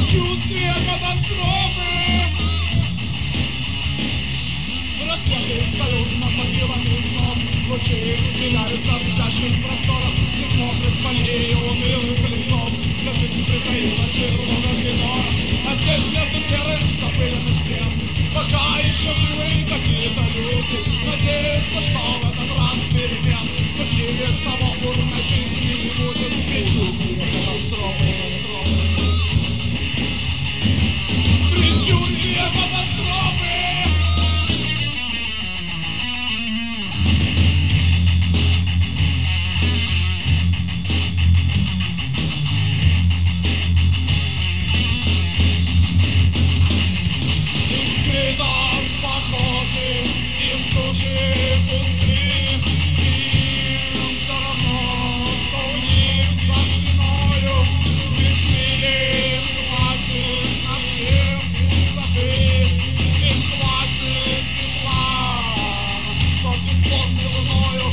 Предчувствие катастрофы. Рассветы встают над могилами снов. Лучи теряются в спящих просторах сеть мокрых полей и унылых лесов. Вся жизнь притаилась в глубоких кино. А здесь между серых запыленных стен пока еще живы какие-то люди. Надеются, что в этот раз перемен в их не без того бурной жизни не будет. Предчувствие катастрофы. Предчувствие катастрофы. И в душе пустые, им все равно, что у них за спиною. Ведь в мире им хватит на всех пустоты, им хватит тепла под бесплодной луною.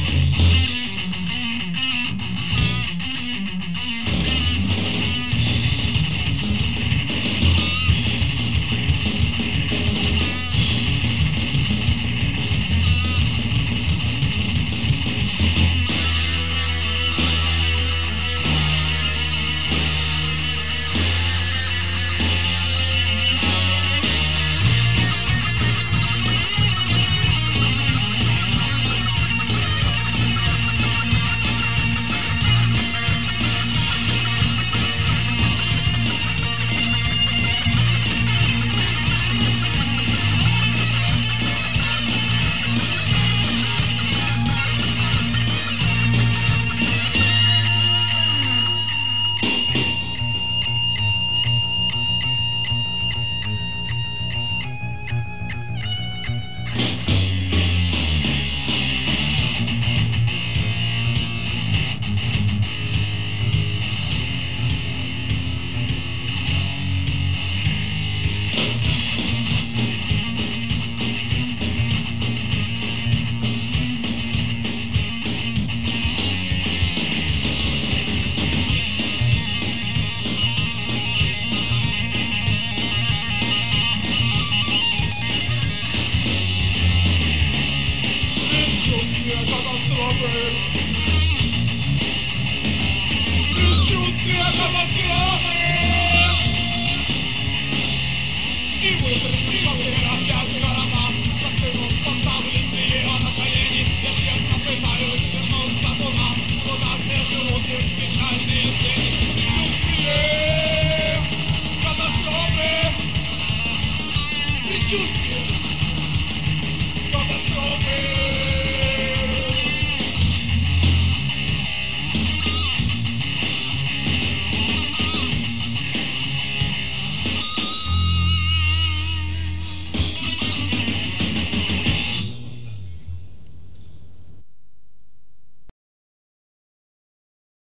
Предчувствие катастрофы. Предчувствие катастрофы.